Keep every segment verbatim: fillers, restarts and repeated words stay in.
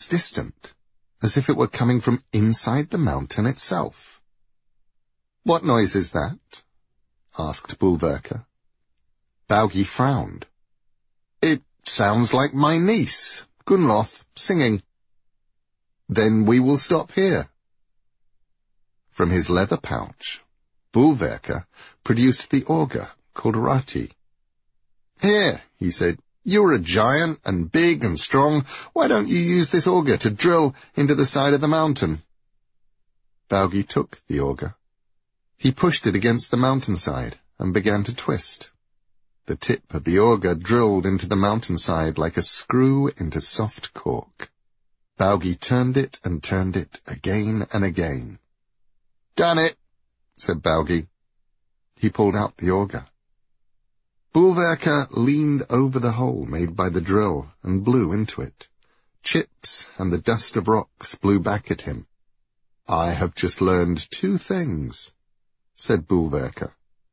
sounds distant, as if it were coming from inside the mountain itself. "What noise is that?" asked Bolverka. Baugi frowned. "It sounds like my niece, Gunnloth, singing." "Then we will stop here." From his leather pouch, Bolverka produced the auger called Rati. "Here," he said, "you're a giant and big and strong. Why don't you use this auger to drill into the side of the mountain?" Baugi took the auger. He pushed it against the mountainside and began to twist. The tip of the auger drilled into the mountainside like a screw into soft cork. Baugi turned it and turned it again and again. "Done it," said Baugi. He pulled out the auger. Bolverka leaned over the hole made by the drill and blew into it. Chips and the dust of rocks blew back at him. "I have just learned two things," said Bolverka.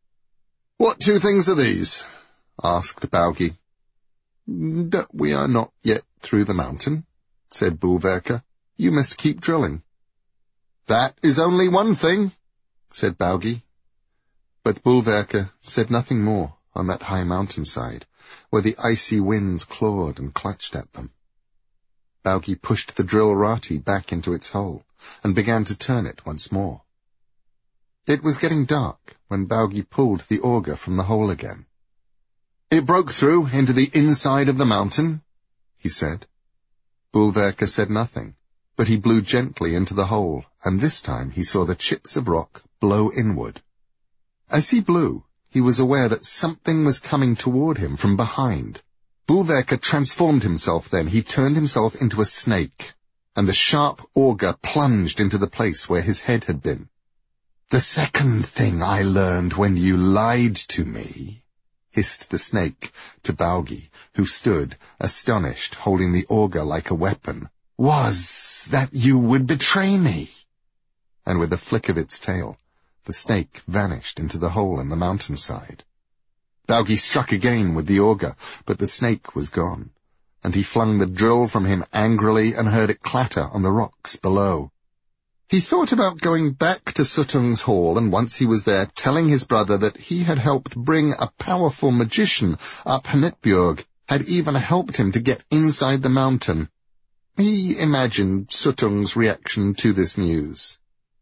"What two things are these?" asked Baugi. "That we are not yet through the mountain," said Bolverka. "You must keep drilling." "That is only one thing," said Baugi. But Bolverka said nothing more on that high mountainside, where the icy winds clawed and clutched at them. Baugi pushed the drill Rati back into its hole and began to turn it once more. It was getting dark when Baugi pulled the auger from the hole again. "It broke through into the inside of the mountain," he said. Bolverka said nothing, but he blew gently into the hole, and this time he saw the chips of rock blow inward. As he blew, he was aware that something was coming toward him from behind. Bolverka transformed himself then. He turned himself into a snake, and the sharp auger plunged into the place where his head had been. "The second thing I learned when you lied to me," hissed the snake to Baugi, who stood, astonished, holding the auger like a weapon, "was that you would betray me." And with a flick of its tail, the snake vanished into the hole in the mountainside. Baugi struck again with the auger, but the snake was gone, and he flung the drill from him angrily and heard it clatter on the rocks below. He thought about going back to Suttung's hall, and once he was there, telling his brother that he had helped bring a powerful magician up Hnitbjörg, had even helped him to get inside the mountain. He imagined Suttung's reaction to this news.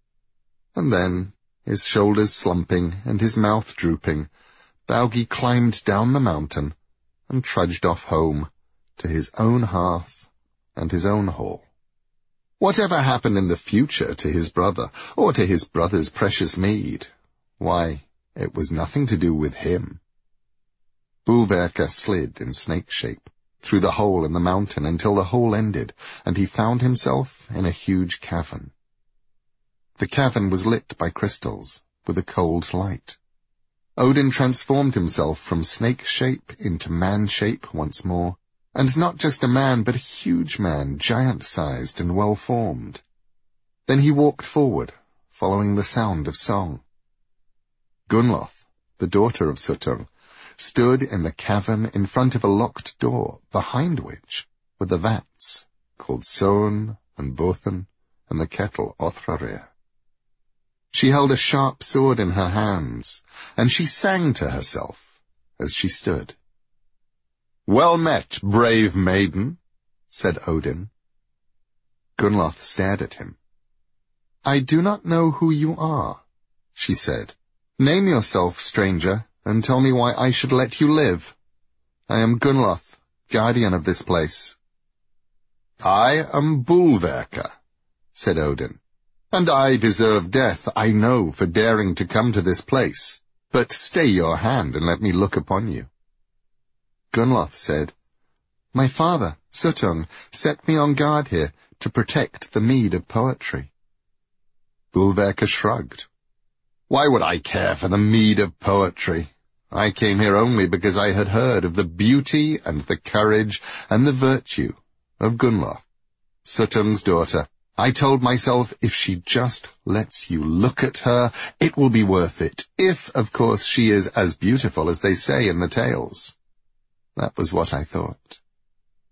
And then, his shoulders slumping and his mouth drooping, Baugi climbed down the mountain and trudged off home to his own hearth and his own hall. Whatever happened in the future to his brother, or to his brother's precious mead, why, it was nothing to do with him. Bolverka slid in snake shape through the hole in the mountain until the hole ended, and he found himself in a huge cavern. The cavern was lit by crystals, with a cold light. Odin transformed himself from snake shape into man shape once more, and not just a man, but a huge man, giant-sized and well-formed. Then he walked forward, following the sound of song. Gunnloth, the daughter of Suttung, stood in the cavern in front of a locked door, behind which were the vats, called Son and Bothen, and the kettle Othrarir. She held a sharp sword in her hands, and she sang to herself as she stood. "Well met, brave maiden," said Odin. Gunnloth stared at him. "I do not know who you are," she said. "Name yourself, stranger, and tell me why I should let you live. I am Gunnloth, guardian of this place." "I am Bolverka," said Odin, "and I deserve death, I know, for daring to come to this place. But stay your hand and let me look upon you." Gunnloth said, "My father, Suttung, set me on guard here to protect the mead of poetry." Bolverka shrugged. "Why would I care for the mead of poetry? I came here only because I had heard of the beauty and the courage and the virtue of Gunnloth, Suttung's daughter. I told myself, if she just lets you look at her, it will be worth it, if, of course, she is as beautiful as they say in the tales. That was what I thought."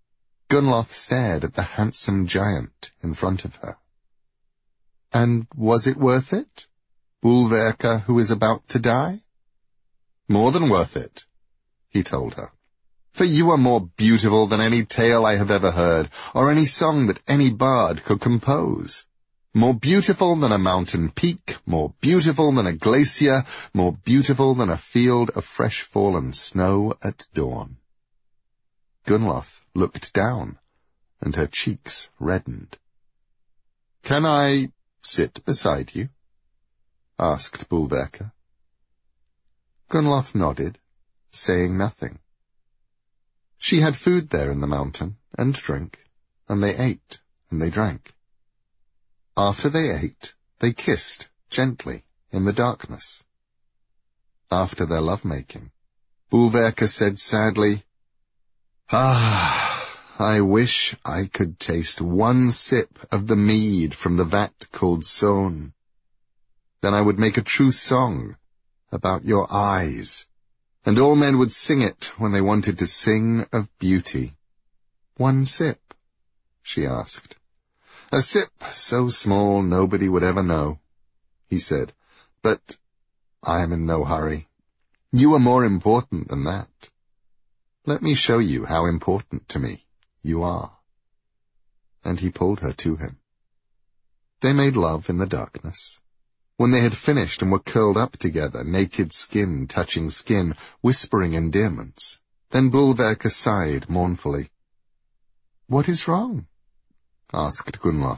Gunnloth stared at the handsome giant in front of her. And was it worth it? Bolverka, who is about to die? More than worth it, he told her. For you are more beautiful than any tale I have ever heard, or any song that any bard could compose. More beautiful than a mountain peak, more beautiful than a glacier, more beautiful than a field of fresh fallen snow at dawn. Gunnloth looked down, and her cheeks reddened. Can I sit beside you? Asked Bolverka. Gunnloth nodded, saying nothing. She had food there in the mountain, and drink, and they ate, and they drank. After they ate, they kissed, gently, in the darkness. After their love-making, Bolverka said sadly, Ah, I wish I could taste one sip of the mead from the vat called Son. Then I would make a true song about your eyes, and all men would sing it when they wanted to sing of beauty. One sip, she asked. A sip so small nobody would ever know, he said, but I am in no hurry. You are more important than that. Let me show you how important to me you are. And he pulled her to him. They made love in the darkness. When they had finished and were curled up together, naked skin touching skin, whispering endearments, then Bolverka sighed mournfully. What is wrong? Asked Gunnloth.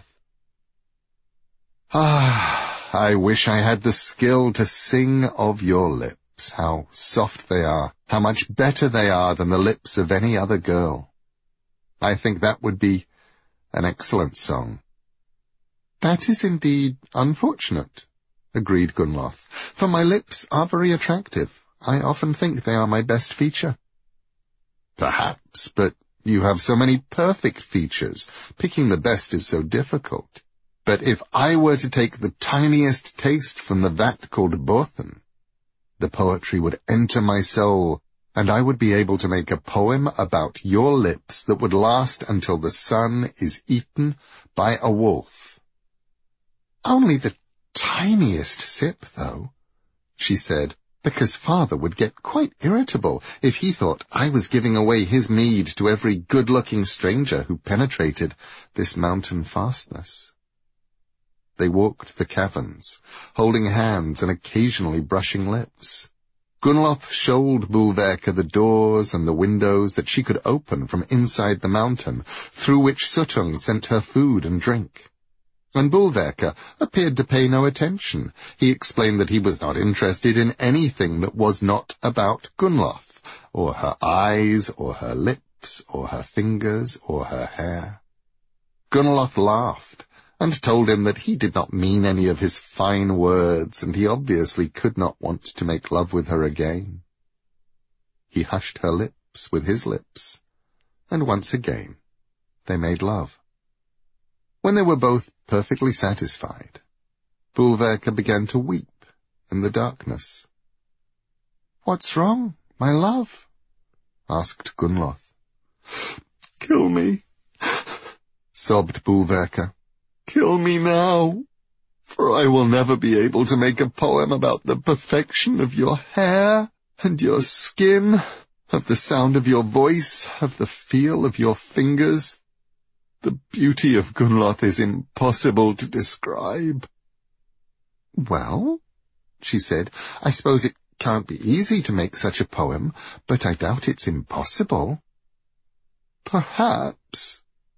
Ah, I wish I had the skill to sing of your lips, how soft they are, how much better they are than the lips of any other girl. I think that would be an excellent song. That is indeed unfortunate, agreed Gunnloth, for my lips are very attractive. I often think they are my best feature. Perhaps, but you have so many perfect features. Picking the best is so difficult. But if I were to take the tiniest taste from the vat called Bothen, the poetry would enter my soul, and I would be able to make a poem about your lips that would last until the sun is eaten by a wolf. Only the tiniest sip, though, she said, because father would get quite irritable if he thought I was giving away his mead to every good-looking stranger who penetrated this mountain fastness. They walked the caverns, holding hands and occasionally brushing lips. Gunnloth showed Bolverka the doors and the windows that she could open from inside the mountain, through which Suttung sent her food and drink. And Bolverka appeared to pay no attention. He explained that he was not interested in anything that was not about Gunnloth, or her eyes, or her lips, or her fingers, or her hair. Gunnloth laughed, and told him that he did not mean any of his fine words, and he obviously could not want to make love with her again. He hushed her lips with his lips, and once again they made love. When they were both perfectly satisfied, Bolverka began to weep in the darkness. "What's wrong, my love?" asked Gunnloth. "Kill me," sobbed Bolverka. "Kill me now, for I will never be able to make a poem about the perfection of your hair and your skin, of the sound of your voice, of the feel of your fingers. The beauty of Gunnloth is impossible to describe." "Well," she said, "I suppose it can't be easy to make such a poem, but I doubt it's impossible." "Perhaps."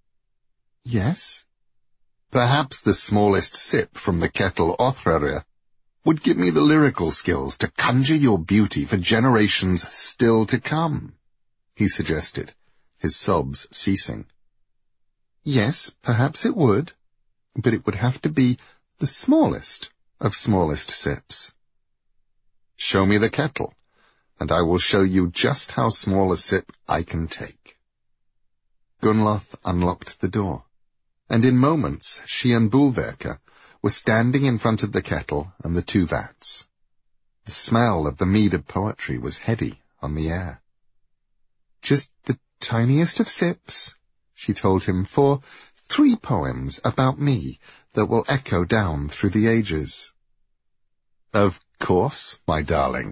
"Yes?" "Perhaps the smallest sip from the kettle Othraria would give me the lyrical skills to conjure your beauty for generations still to come," he suggested, his sobs ceasing. "Yes, perhaps it would, but it would have to be the smallest of smallest sips." "Show me the kettle, and I will show you just how small a sip I can take." Gunnloth unlocked the door, and in moments she and Bolverka were standing in front of the kettle and the two vats. The smell of the mead of poetry was heady on the air. "Just the tiniest of sips," she told him, for three poems about me that will echo down through the ages. Of course, my darling.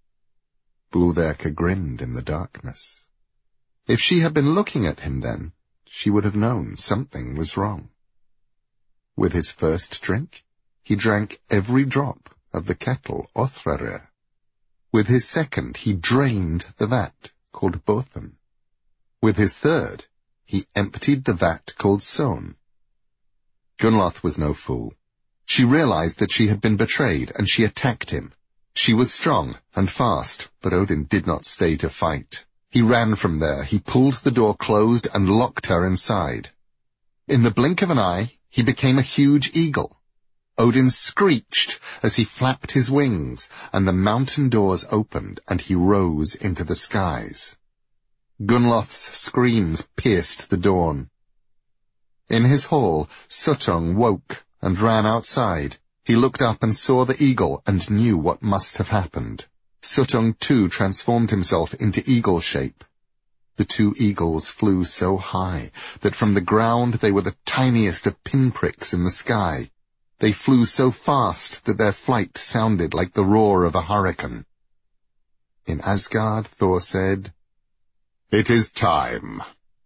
Bolverka grinned in the darkness. If she had been looking at him then, she would have known something was wrong. With his first drink, he drank every drop of the kettle Othrarir. With his second, he drained the vat called Bothen. With his third, he emptied the vat called Son. Gunnloth was no fool. She realized that she had been betrayed, and she attacked him. She was strong and fast, but Odin did not stay to fight. He ran from there, he pulled the door closed and locked her inside. In the blink of an eye, he became a huge eagle. Odin screeched as he flapped his wings, and the mountain doors opened, and he rose into the skies. Gunnloth's screams pierced the dawn. In his hall, Suttung woke and ran outside. He looked up and saw the eagle and knew what must have happened. Suttung too transformed himself into eagle shape. The two eagles flew so high that from the ground they were the tiniest of pinpricks in the sky. They flew so fast that their flight sounded like the roar of a hurricane. In Asgard, Thor said, "It is time."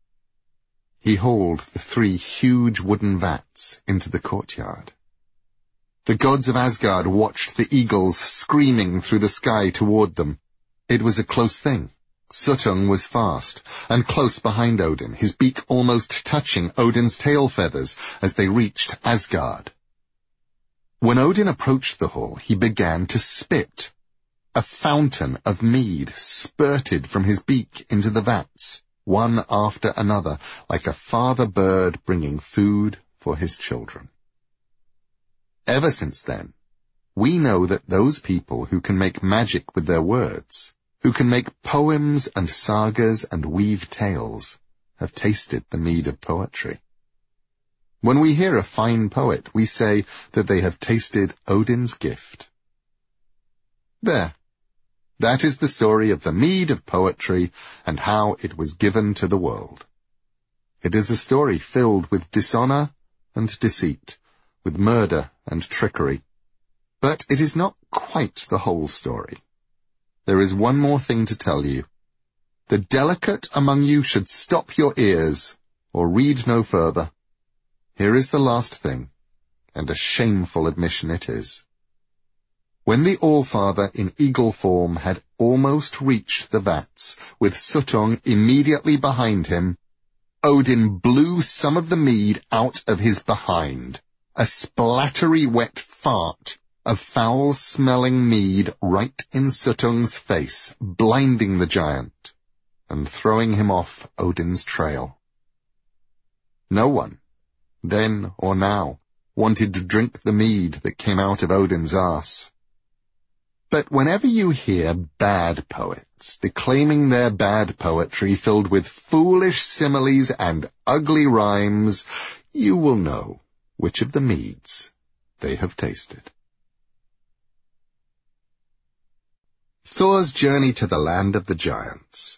He hauled the three huge wooden vats into the courtyard. The gods of Asgard watched the eagles screaming through the sky toward them. It was a close thing. Suttung was fast, and close behind Odin, his beak almost touching Odin's tail feathers as they reached Asgard. When Odin approached the hall, he began to spit. A fountain of mead spurted from his beak into the vats, one after another, like a father bird bringing food for his children. Ever since then, we know that those people who can make magic with their words, who can make poems and sagas and weave tales, have tasted the mead of poetry. When we hear a fine poet, we say that they have tasted Odin's gift. There. That is the story of the mead of poetry and how it was given to the world. It is a story filled with dishonor and deceit, with murder and trickery. But it is not quite the whole story. There is one more thing to tell you. The delicate among you should stop your ears, or read no further. Here is the last thing, and a shameful admission it is. When the Allfather in eagle form had almost reached the vats, with Suttung immediately behind him, Odin blew some of the mead out of his behind, a splattery wet fart of foul-smelling mead right in Suttung's face, blinding the giant, and throwing him off Odin's trail. No one, then or now, wanted to drink the mead that came out of Odin's arse. But whenever you hear bad poets declaiming their bad poetry filled with foolish similes and ugly rhymes, you will know which of the meads they have tasted. Thor's journey to the land of the giants.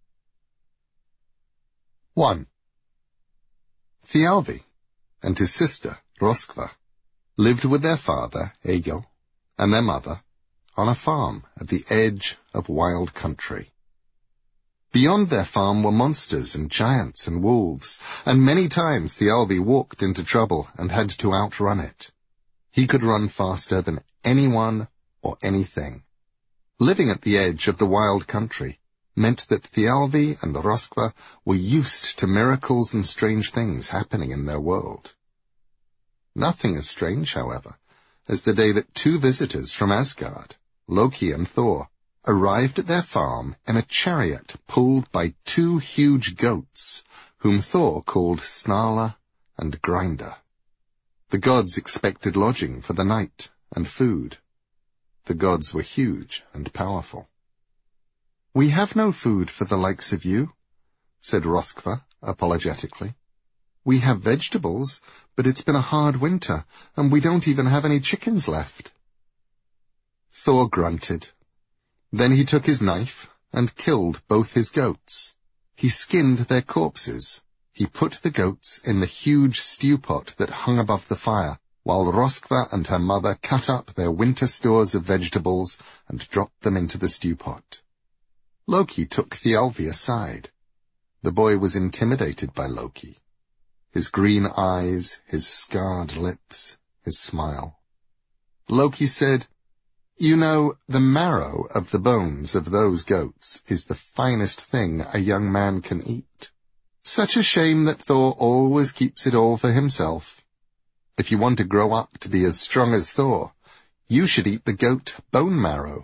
one. Thialfi and his sister, Roskva, lived with their father, Egil, and their mother, on a farm at the edge of wild country. Beyond their farm were monsters and giants and wolves, and many times Thialfi walked into trouble and had to outrun it. He could run faster than anyone or anything. Living at the edge of the wild country meant that Thialfi and Roskva were used to miracles and strange things happening in their world. Nothing as strange, however, as the day that two visitors from Asgard, Loki and Thor, arrived at their farm in a chariot pulled by two huge goats, whom Thor called Snarla and Grinder. The gods expected lodging for the night and food. The gods were huge and powerful. "We have no food for the likes of you," said Roskva apologetically. "We have vegetables, but it's been a hard winter, and we don't even have any chickens left." Thor grunted. Then he took his knife and killed both his goats. He skinned their corpses He put the goats in the huge stew pot that hung above the fire, while Roskva and her mother cut up their winter stores of vegetables and dropped them into the stew pot. Loki took Thialfi aside. The boy was intimidated by Loki. His green eyes, his scarred lips, his smile. Loki said, "You know, the marrow of the bones of those goats is the finest thing a young man can eat. Such a shame that Thor always keeps it all for himself. If you want to grow up to be as strong as Thor, you should eat the goat bone marrow."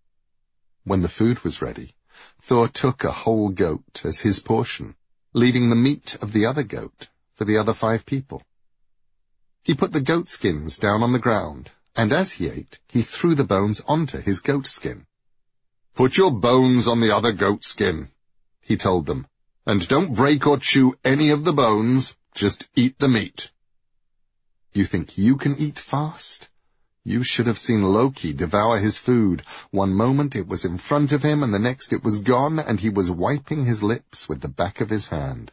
When the food was ready, Thor took a whole goat as his portion, leaving the meat of the other goat for the other five people. He put the goat skins down on the ground, and as he ate, he threw the bones onto his goat skin. "Put your bones on the other goat skin," he told them, "and don't break or chew any of the bones, just eat the meat." You think you can eat fast? You should have seen Loki devour his food. One moment it was in front of him, and the next it was gone, and he was wiping his lips with the back of his hand.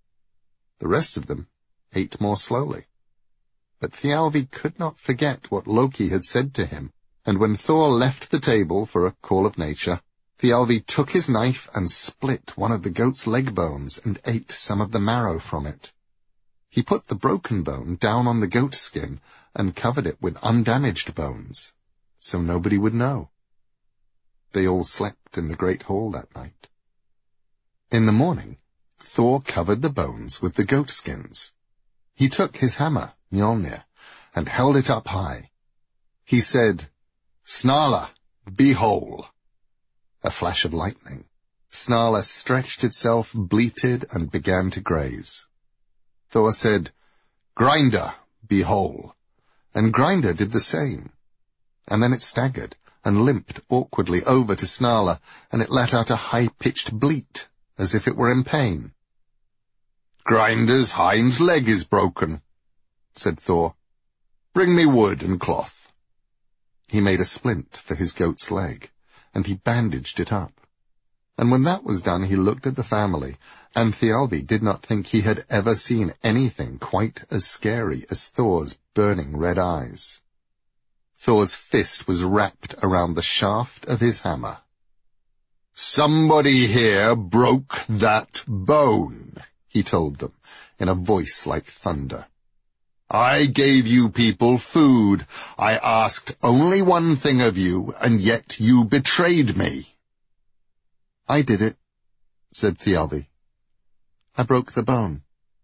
The rest of them ate more slowly. But Thialfi could not forget what Loki had said to him, and when Thor left the table for a call of nature, Thialfi took his knife and split one of the goat's leg bones and ate some of the marrow from it. He put the broken bone down on the goat skin and covered it with undamaged bones, so nobody would know. They all slept in the great hall that night. In the morning, Thor covered the bones with the goat skins. He took his hammer, Mjolnir, and held it up high. He said, "Snarla, be whole." A flash of lightning. Snarla stretched itself, bleated, and began to graze. Thor said, "Grinder, be whole," and Grinder did the same. And then it staggered and limped awkwardly over to Snarla, and it let out a high-pitched bleat, as if it were in pain. "Grinder's hind leg is broken," said Thor. "Bring me wood and cloth." He made a splint for his goat's leg, and he bandaged it up. And when that was done, he looked at the family, and Thialfi did not think he had ever seen anything quite as scary as Thor's burning red eyes. Thor's fist was wrapped around the shaft of his hammer. "Somebody here broke that bone," he told them, in a voice like thunder. "I gave you people food. I asked only one thing of you, and yet you betrayed me." "I did it," said Thialfi. "I broke the bone."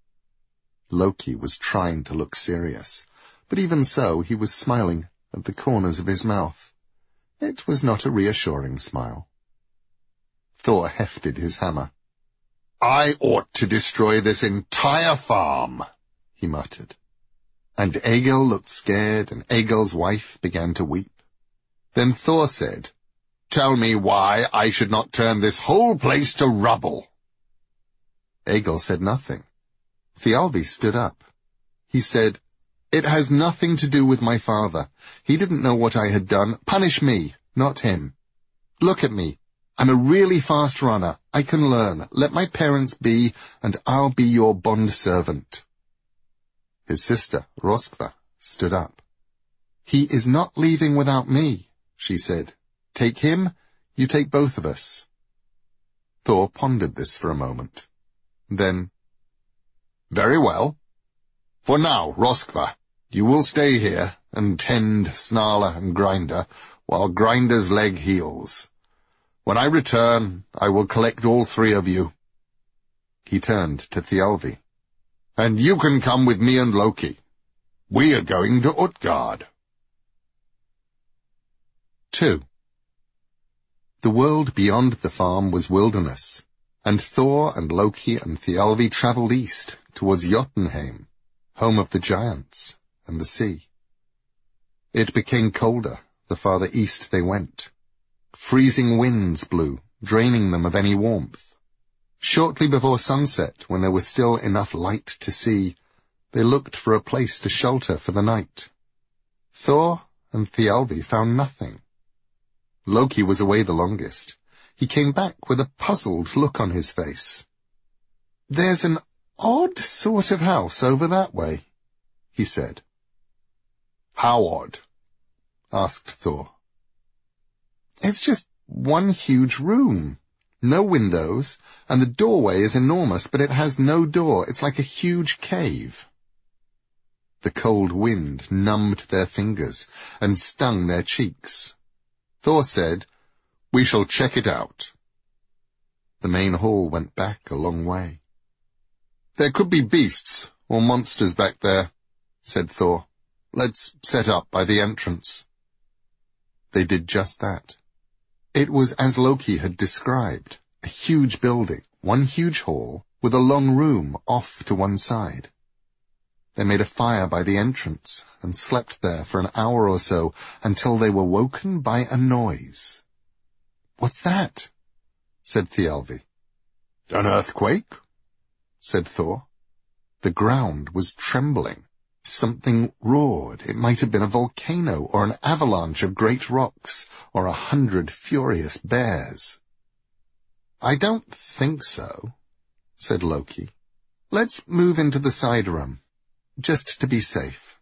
Loki was trying to look serious, but even so he was smiling at the corners of his mouth. It was not a reassuring smile. Thor hefted his hammer. "I ought to destroy this entire farm," he muttered. And Egil looked scared, and Egil's wife began to weep. Then Thor said, "Tell me why I should not turn this whole place to rubble." Egil said nothing. Thialfi stood up. He said, "It has nothing to do with my father. He didn't know what I had done. Punish me, not him. Look at me. I'm a really fast runner. I can learn. Let my parents be, and I'll be your bondservant." His sister, Roskva, stood up. "He is not leaving without me," she said. "Take him, you take both of us." Thor pondered this for a moment. Then, "Very well. For now, Roskva, you will stay here and tend Snarla and Grinder while Grinder's leg heals. When I return, I will collect all three of you." He turned to Thialfi. "And you can come with me and Loki. We are going to Utgard." Two. The world beyond the farm was wilderness, and Thor and Loki and Thialfi travelled east towards Jotunheim, home of the giants and the sea. It became colder the farther east they went. Freezing winds blew, draining them of any warmth. Shortly before sunset, when there was still enough light to see, they looked for a place to shelter for the night. Thor and Thialfi found nothing. Loki was away the longest. He came back with a puzzled look on his face. "There's an odd sort of house over that way, he said. How odd? Asked Thor. It's just one huge room. No windows, and the doorway is enormous, but it has no door. It's like a huge cave. The cold wind numbed their fingers and stung their cheeks. Thor said, "We shall check it out." The main hall went back a long way. "There could be beasts or monsters back there," said Thor. "Let's set up by the entrance." They did just that. It was as Loki had described, a huge building, one huge hall, with a long room off to one side. They made a fire by the entrance and slept there for an hour or so until they were woken by a noise. "What's that?" said Thialvi. "An earthquake," said Thor. The ground was trembling. Something roared. It might have been a volcano or an avalanche of great rocks or a hundred furious bears. "I don't think so," said Loki. "Let's move into the side room, just to be safe."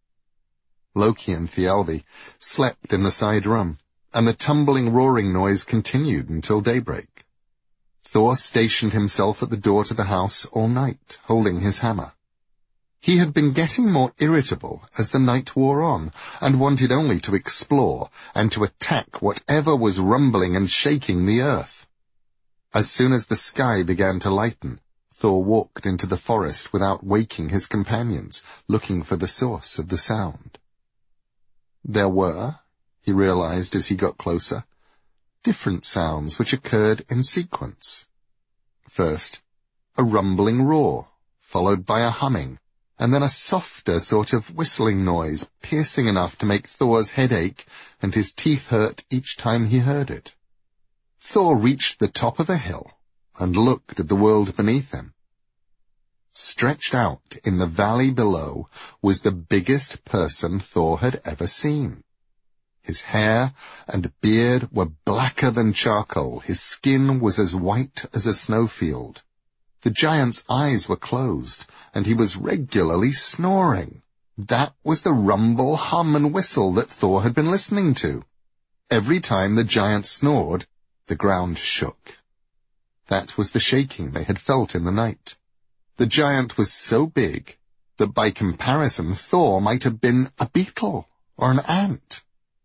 Loki and Thialvi slept in the side room, and the tumbling, roaring noise continued until daybreak. Thor stationed himself at the door to the house all night, holding his hammer. He had been getting more irritable as the night wore on, and wanted only to explore and to attack whatever was rumbling and shaking the earth. As soon as the sky began to lighten, Thor walked into the forest without waking his companions, looking for the source of the sound. There were, he realized as he got closer, different sounds which occurred in sequence. First, a rumbling roar, followed by a humming, and then a softer sort of whistling noise, piercing enough to make Thor's head ache and his teeth hurt each time he heard it. Thor reached the top of a hill and looked at the world beneath him. Stretched out in the valley below was the biggest person Thor had ever seen. His hair and beard were blacker than charcoal. His skin was as white as a snowfield. The giant's eyes were closed, and he was regularly snoring. That was the rumble, hum, and whistle that Thor had been listening to. Every time the giant snored, the ground shook. That was the shaking they had felt in the night. The giant was so big that by comparison Thor might have been a beetle or an ant.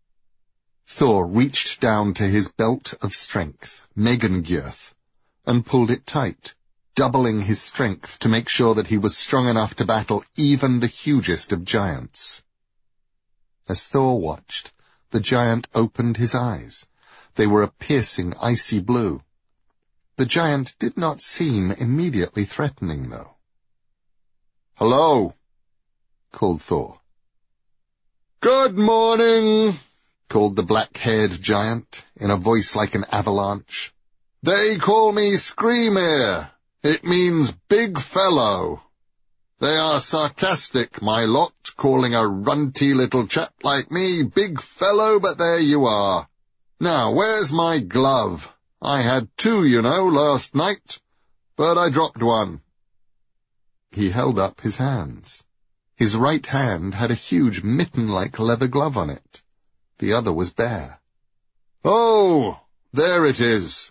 Thor reached down to his belt of strength, Megangyrth, and pulled it tight, doubling his strength to make sure that he was strong enough to battle even the hugest of giants. As Thor watched, the giant opened his eyes. They were a piercing icy blue. The giant did not seem immediately threatening, though. "Hello," called Thor. "Good morning," called the black-haired giant, in a voice like an avalanche. "They call me Skrimir. It means big fellow. They are sarcastic, my lot, calling a runty little chap like me big fellow, but there you are. Now, where's my glove? I had two, you know, last night, but I dropped one." He held up his hands. His right hand had a huge mitten-like leather glove on it. The other was bare. "Oh, there it is."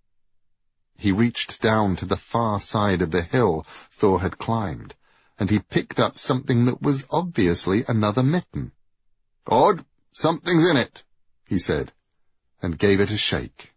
He reached down to the far side of the hill Thor had climbed, and he picked up something that was obviously another mitten. "Odd, something's in it," he said, and gave it a shake.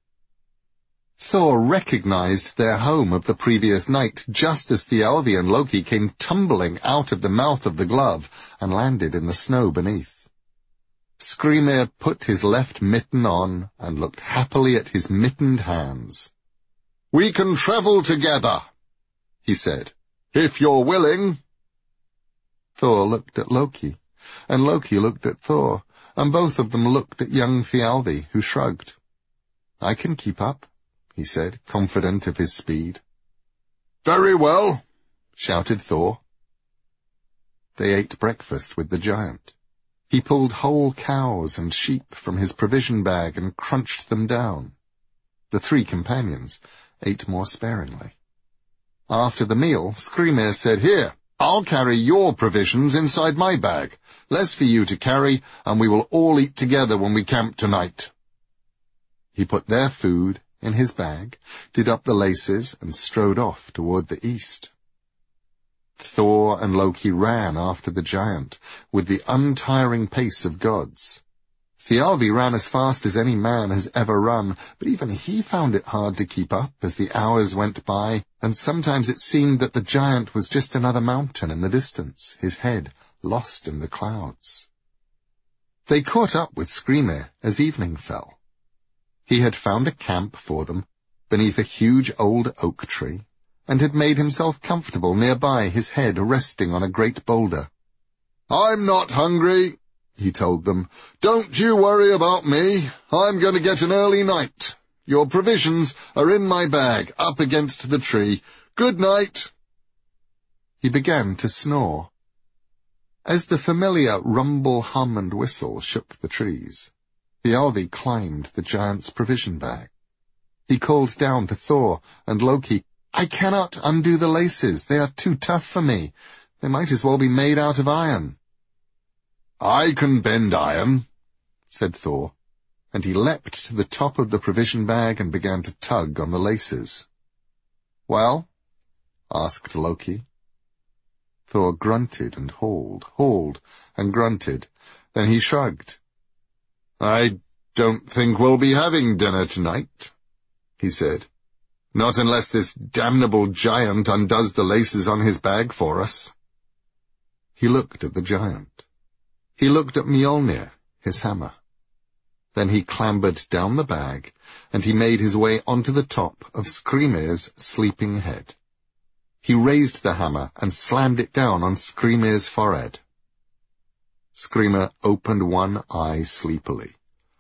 Thor recognized their home of the previous night just as Thialvi and Loki came tumbling out of the mouth of the glove and landed in the snow beneath. Skrimir put his left mitten on and looked happily at his mittened hands. "We can travel together," he said, "if you're willing." Thor looked at Loki, and Loki looked at Thor, and both of them looked at young Thialvi, who shrugged. "I can keep up," he said, confident of his speed. "Very well," shouted Thor. They ate breakfast with the giant. He pulled whole cows and sheep from his provision bag and crunched them down. The three companions ate more sparingly. After the meal, Skrymir said, "Here, I'll carry your provisions inside my bag. Less for you to carry, and we will all eat together when we camp tonight." He put their food in his bag, did up the laces, and strode off toward the east. Thor and Loki ran after the giant with the untiring pace of gods. Thialvi ran as fast as any man has ever run, but even he found it hard to keep up as the hours went by, and sometimes it seemed that the giant was just another mountain in the distance, his head lost in the clouds. They caught up with Skrymir as evening fell. He had found a camp for them beneath a huge old oak tree, and had made himself comfortable nearby, his head resting on a great boulder. "I'm not hungry," he told them. "Don't you worry about me. I'm going to get an early night. Your provisions are in my bag, up against the tree. Good night." He began to snore. As the familiar rumble, hum, and whistle shook the trees, Thialvi climbed the giant's provision bag. He called down to Thor and Loki, "I cannot undo the laces. They are too tough for me. They might as well be made out of iron." "I can bend iron," said Thor, and he leapt to the top of the provision bag and began to tug on the laces. "Well?" asked Loki. Thor grunted and hauled, hauled, and grunted. Then he shrugged. "I don't think we'll be having dinner tonight," he said. "Not unless this damnable giant undoes the laces on his bag for us." He looked at the giant. He looked at Mjolnir, his hammer. Then he clambered down the bag, and he made his way onto the top of Skrymir's sleeping head. He raised the hammer and slammed it down on Skrymir's forehead. Skrymir opened one eye sleepily.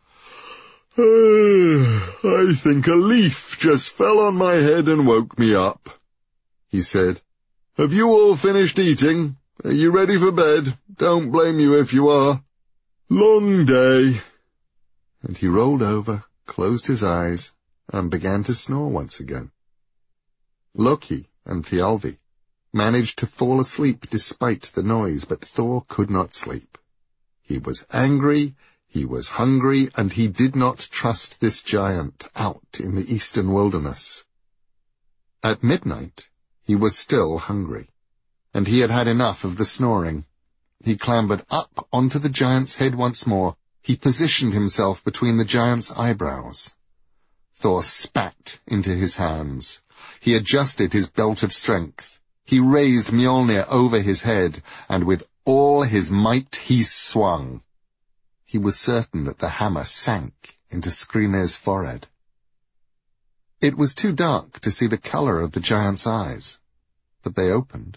"I think a leaf just fell on my head and woke me up," he said. "Have you all finished eating? Are you ready for bed? Don't blame you if you are. Long day." And he rolled over, closed his eyes, and began to snore once again. Loki and Thialvi managed to fall asleep despite the noise, but Thor could not sleep. He was angry, he was hungry, and he did not trust this giant out in the eastern wilderness. At midnight, he was still hungry, and he had had enough of the snoring. He clambered up onto the giant's head once more. He positioned himself between the giant's eyebrows. Thor spat into his hands. He adjusted his belt of strength. He raised Mjolnir over his head, and with all his might he swung. He was certain that the hammer sank into Skrymir's forehead. It was too dark to see the color of the giant's eyes, but they opened.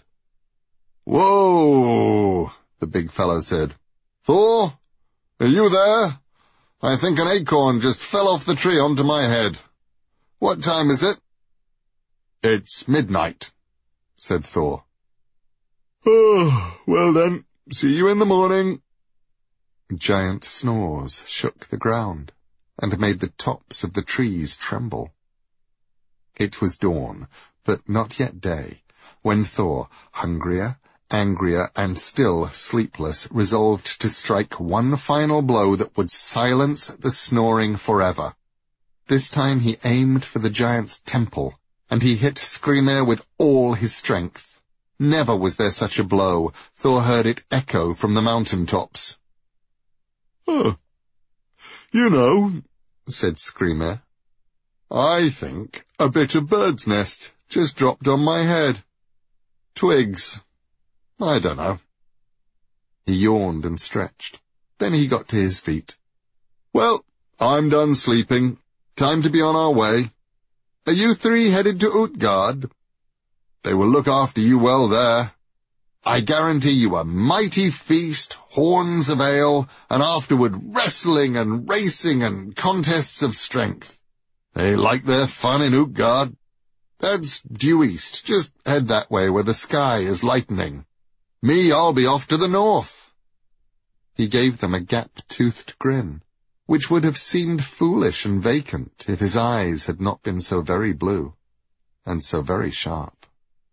"Whoa!" the big fellow said. "Thor, are you there? I think an acorn just fell off the tree onto my head. What time is it?" "It's midnight," said Thor. "Oh, well then, see you in the morning." Giant snores shook the ground and made the tops of the trees tremble. It was dawn, but not yet day, when Thor, hungrier, angrier, and still sleepless, resolved to strike one final blow that would silence the snoring forever. This time he aimed for the giant's temple, and he hit Skrymir with all his strength. Never was there such a blow. Thor heard it echo from the mountain tops. "Oh, you know," said Skrymir, "I think a bit of bird's nest just dropped on my head. Twigs. I don't know." He yawned and stretched. Then he got to his feet. "Well, I'm done sleeping. Time to be on our way. Are you three headed to Utgard? They will look after you well there. I guarantee you a mighty feast, horns of ale, and afterward wrestling and racing and contests of strength. They like their fun in Utgard. That's due east. Just head that way where the sky is lightening. Me, I'll be off to the north." He gave them a gap-toothed grin, which would have seemed foolish and vacant if his eyes had not been so very blue and so very sharp.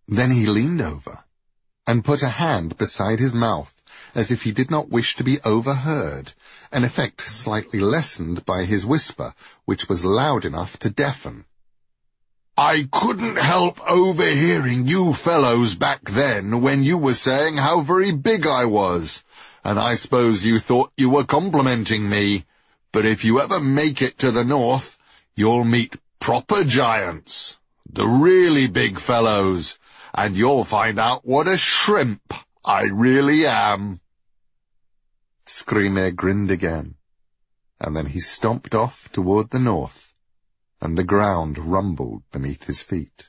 Then he leaned over and put a hand beside his mouth, as if he did not wish to be overheard, an effect slightly lessened by his whisper, which was loud enough to deafen. "I couldn't help overhearing you fellows back then when you were saying how very big I was, and I suppose you thought you were complimenting me, but if you ever make it to the north, you'll meet proper giants, the really big fellows, and you'll find out what a shrimp I really am." Skryne grinned again, and then he stomped off toward the north, and the ground rumbled beneath his feet.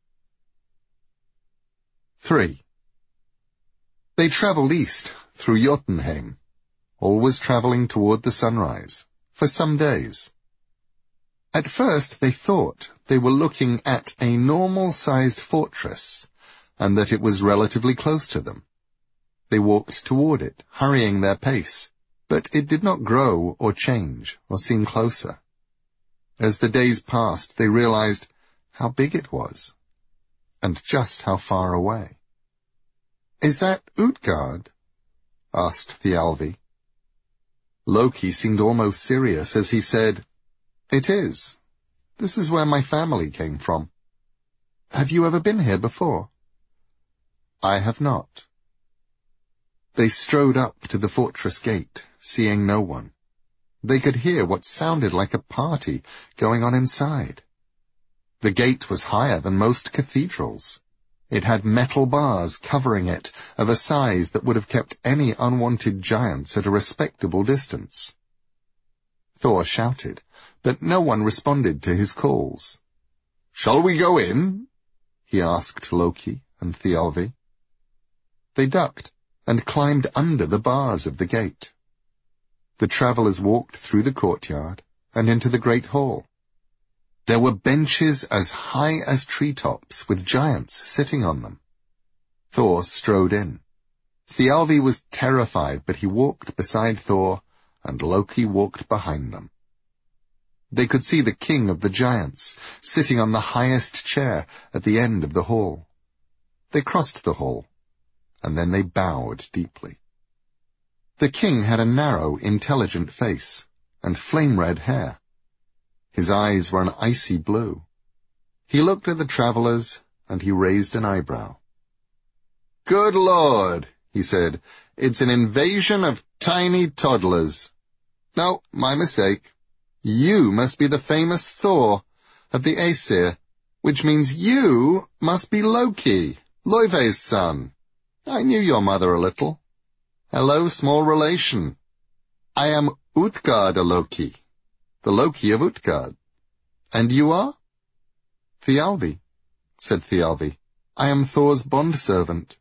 Three. They travelled east through Jotunheim, always travelling toward the sunrise, for some days. At first they thought they were looking at a normal-sized fortress, and that it was relatively close to them. They walked toward it, hurrying their pace, but it did not grow or change or seem closer. As the days passed, they realized how big it was, and just how far away. "Is that Utgard?" asked Thialvi. Loki seemed almost serious as he said, "It is. This is where my family came from. Have you ever been here before?" "I have not." They strode up to the fortress gate, seeing no one. They could hear what sounded like a party going on inside. The gate was higher than most cathedrals. It had metal bars covering it of a size that would have kept any unwanted giants at a respectable distance. Thor shouted, but no one responded to his calls. "Shall we go in?" he asked Loki and Thialvi. They ducked and climbed under the bars of the gate. The travellers walked through the courtyard and into the great hall. There were benches as high as treetops with giants sitting on them. Thor strode in. Thialvi was terrified, but he walked beside Thor, and Loki walked behind them. They could see the king of the giants sitting on the highest chair at the end of the hall. They crossed the hall, and then they bowed deeply. The king had a narrow, intelligent face and flame-red hair. His eyes were an icy blue. He looked at the travellers, and he raised an eyebrow. "Good Lord," he said, "it's an invasion of tiny toddlers. No, my mistake. You must be the famous Thor of the Aesir, which means you must be Loki, Loive's son. I knew your mother a little. Hello, small relation. I am Utgard Loki, the Loki of Utgard. And you are?" "Thialvi," said Thialvi. "I am Thor's bondservant."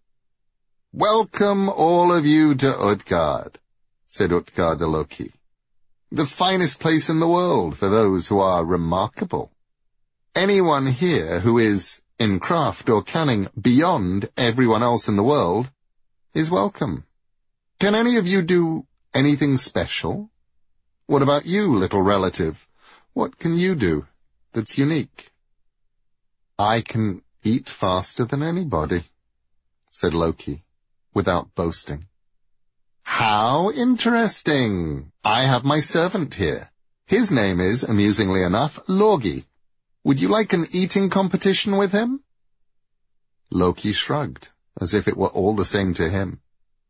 "Welcome, all of you, to Utgard," said Utgard Loki. "The finest place in the world for those who are remarkable. Anyone here who is, in craft or cunning, beyond everyone else in the world, is welcome. Can any of you do anything special? What about you, little relative? What can you do that's unique?" "I can eat faster than anybody," said Loki, without boasting. "How interesting! I have my servant here. His name is, amusingly enough, Logi. Would you like an eating competition with him?" Loki shrugged, as if it were all the same to him.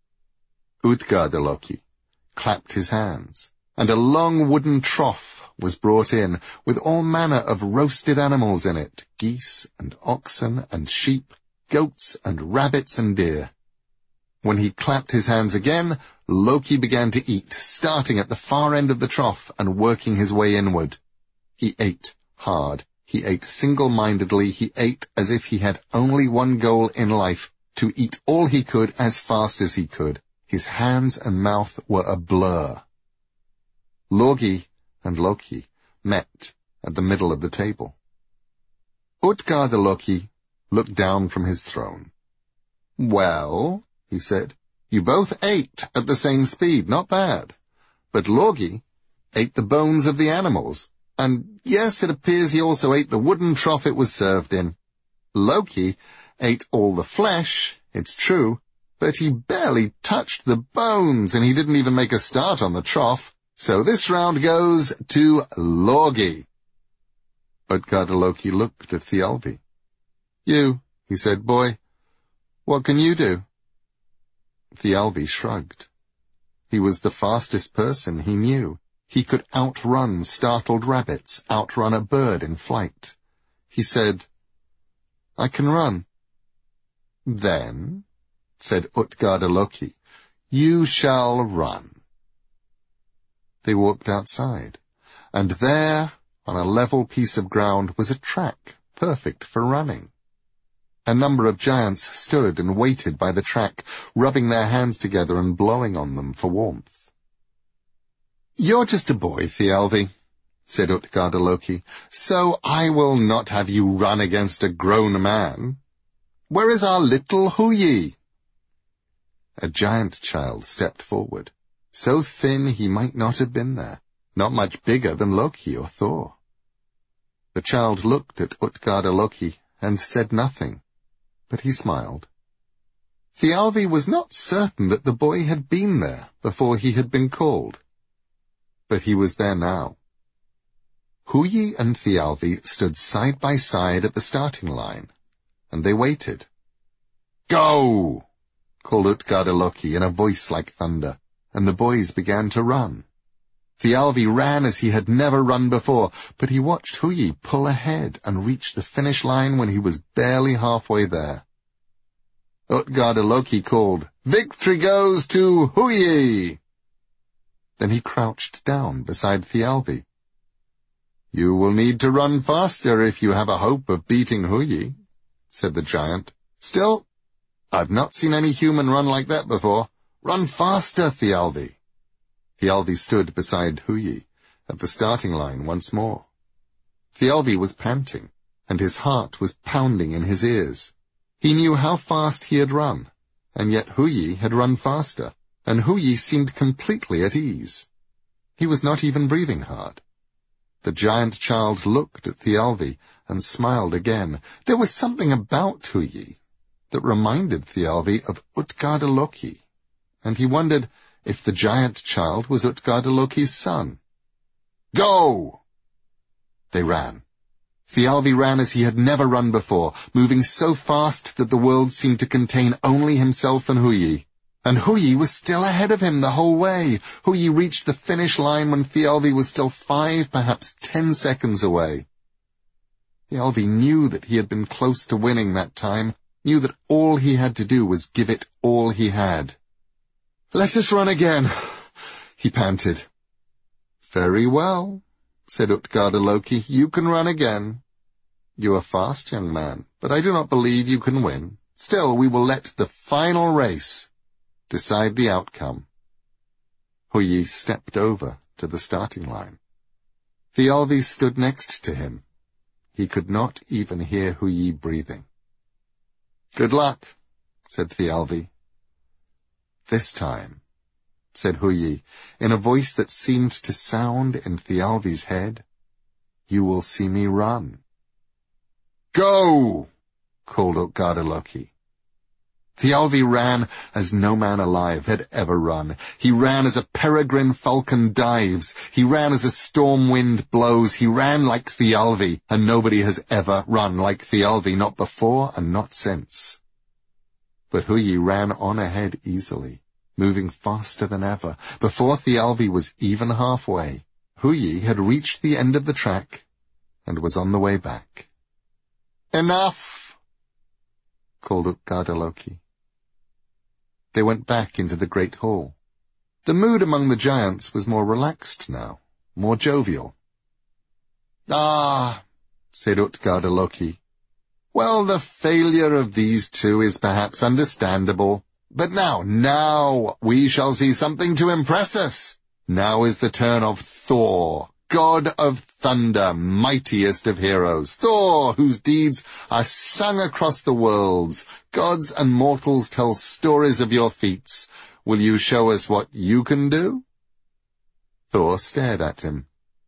Utgard Loki clapped his hands, and a long wooden trough was brought in, with all manner of roasted animals in it, geese and oxen and sheep, goats and rabbits and deer. When he clapped his hands again, Loki began to eat, starting at the far end of the trough and working his way inward. He ate hard. He ate single-mindedly. He ate as if he had only one goal in life, to eat all he could as fast as he could. His hands and mouth were a blur. Logi and Loki met at the middle of the table. Utgard Loki looked down from his throne. "Well," he said, "you both ate at the same speed, not bad. But Logi ate the bones of the animals, and yes, it appears he also ate the wooden trough it was served in. Loki ate all the flesh, it's true, but he barely touched the bones, and he didn't even make a start on the trough. So this round goes to Logi. Utgard-Loki looked at Thialfi. You, he said, boy, what can you do? Thialfi shrugged. He was the fastest person he knew. He could outrun startled rabbits, outrun a bird in flight. He said, I can run. Then, said Utgard-Loki, you shall run. They walked outside, and there, on a level piece of ground, was a track perfect for running. A number of giants stood and waited by the track, rubbing their hands together and blowing on them for warmth. You're just a boy, Thialfi, said Utgard-Loki, so I will not have you run against a grown man. Where is our little Huyi? A giant child stepped forward, so thin he might not have been there, not much bigger than Loki or Thor. The child looked at Utgard-Loki and said nothing, but he smiled. Thialfi was not certain that the boy had been there before he had been called, but he was there now. Huyi and Thialfi stood side by side at the starting line, and they waited. Go! Called Utgard-Loki in a voice like thunder, and the boys began to run. Thialfi ran as he had never run before, but he watched Huyi pull ahead and reach the finish line when he was barely halfway there. Utgard-Loki called, Victory goes to Huyi! Then he crouched down beside Thialfi. You will need to run faster if you have a hope of beating Huyi, said the giant. Still, I've not seen any human run like that before. Run faster, Thialfi. Thialfi stood beside Huyi at the starting line once more. Thialfi was panting, and his heart was pounding in his ears. He knew how fast he had run, and yet Huyi had run faster, and Huyi seemed completely at ease. He was not even breathing hard. The giant child looked at Thialfi and smiled again. There was something about Huyi that reminded Thialfi of Utgard-Loki, and he wondered if the giant child was Utgard-Loki's son. Go! They ran. Thialfi ran as he had never run before, moving so fast that the world seemed to contain only himself and Huyi. And Huyi was still ahead of him the whole way. Huyi reached the finish line when Thialfi was still five, perhaps ten seconds away. Thialfi knew that he had been close to winning that time, knew that all he had to do was give it all he had. Let us run again, he panted. Very well, said Utgard-Loki, you can run again. You are fast, young man, but I do not believe you can win. Still, we will let the final race decide the outcome. Huyi stepped over to the starting line. Thialfi stood next to him. He could not even hear Huyi breathing. Good luck, said Thialfi. This time, said Huyi, in a voice that seemed to sound in Thialfi's head, you will see me run. Go! Called Utgard-Loki. Thialfi ran as no man alive had ever run. He ran as a peregrine falcon dives. He ran as a storm wind blows. He ran like Thialfi, and nobody has ever run like Thialfi, not before and not since. But Huyi ran on ahead easily, moving faster than ever. Before Thialfi was even halfway, Huyi had reached the end of the track and was on the way back. Enough! Called Utgard-Loki. They went back into the great hall. The mood among the giants was more relaxed now, more jovial. Ah, said Utgard-Loki. Well, the failure of these two is perhaps understandable. But now, now, we shall see something to impress us. Now is the turn of Thor, god of thunder, mightiest of heroes. Thor, whose deeds are sung across the worlds. Gods and mortals tell stories of your feats. Will you show us what you can do? Thor stared at him.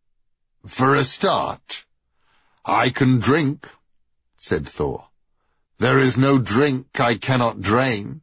For a start, I can drink, said Thor. There is no drink I cannot drain.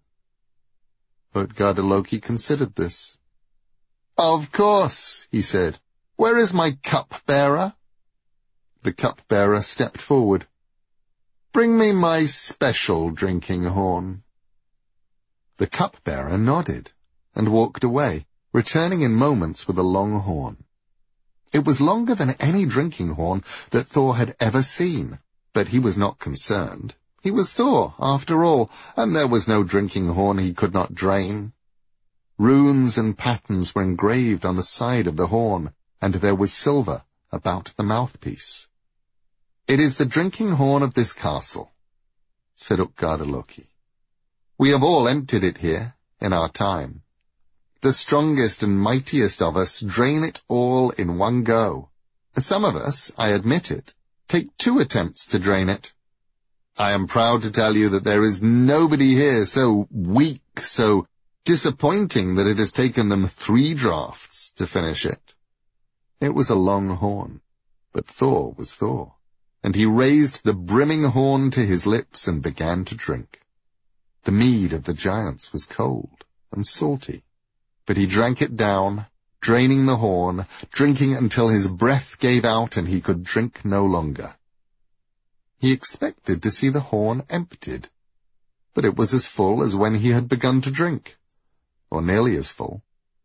Utgard-Loki considered this. Of course, he said. Where is my cup-bearer? The cup-bearer stepped forward. Bring me my special drinking horn. The cup-bearer nodded and walked away, returning in moments with a long horn. It was longer than any drinking horn that Thor had ever seen, but he was not concerned. He was Thor, after all, and there was no drinking horn he could not drain. Runes and patterns were engraved on the side of the horn, and there was silver about the mouthpiece. It is the drinking horn of this castle, said Utgard-Loki. We have all emptied it here, in our time. The strongest and mightiest of us drain it all in one go. Some of us, I admit it, take two attempts to drain it. I am proud to tell you that there is nobody here so weak, so disappointing that it has taken them three draughts to finish it. It was a long horn, but Thor was Thor, and he raised the brimming horn to his lips and began to drink. The mead of the giants was cold and salty, but he drank it down, draining the horn, drinking until his breath gave out and he could drink no longer. He expected to see the horn emptied, but it was as full as when he had begun to drink, or nearly as full.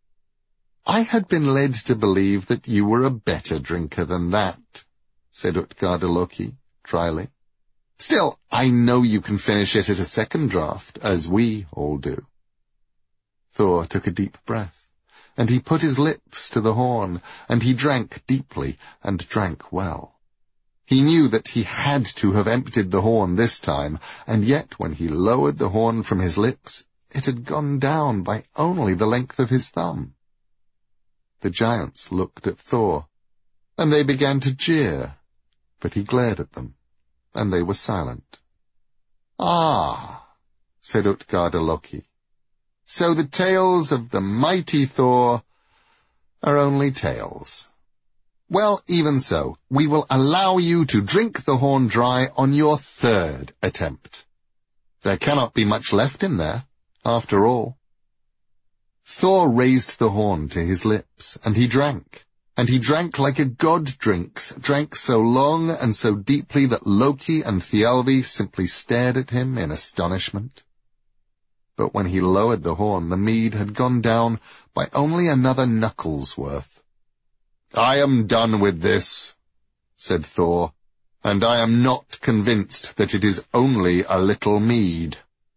I had been led to believe that you were a better drinker than that, said Utgard-Loki dryly. Still, I know you can finish it at a second draught, as we all do. Thor took a deep breath, and he put his lips to the horn, and he drank deeply and drank well. He knew that he had to have emptied the horn this time, and yet when he lowered the horn from his lips, it had gone down by only the length of his thumb. The giants looked at Thor, and they began to jeer, but he glared at them, and they were silent. Ah, said Utgard-Loki, so the tales of the mighty Thor are only tales. Well, even so, we will allow you to drink the horn dry on your third attempt. There cannot be much left in there, after all. Thor raised the horn to his lips, and he drank, and he drank like a god drinks, drank so long and so deeply that Loki and Thialvi simply stared at him in astonishment. But when he lowered the horn, the mead had gone down by only another knuckle's worth. I am done with this, said Thor, and I am not convinced that it is only a little mead.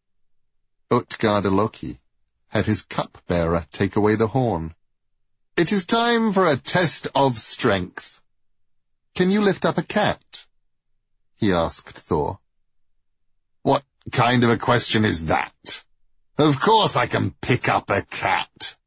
Utgard-Loki had his cup-bearer take away the horn. It is time for a test of strength. Can you lift up a cat? He asked Thor. What kind of a question is that? Of course I can pick up a cat.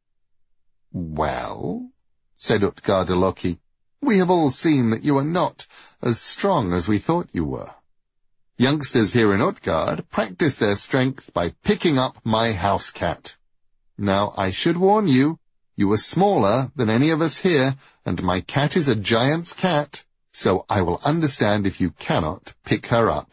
Well, said Utgard-Loki, we have all seen that you are not as strong as we thought you were. Youngsters here in Utgard practice their strength by picking up my house cat. Now, I should warn you, you are smaller than any of us here, and my cat is a giant's cat, so I will understand if you cannot pick her up.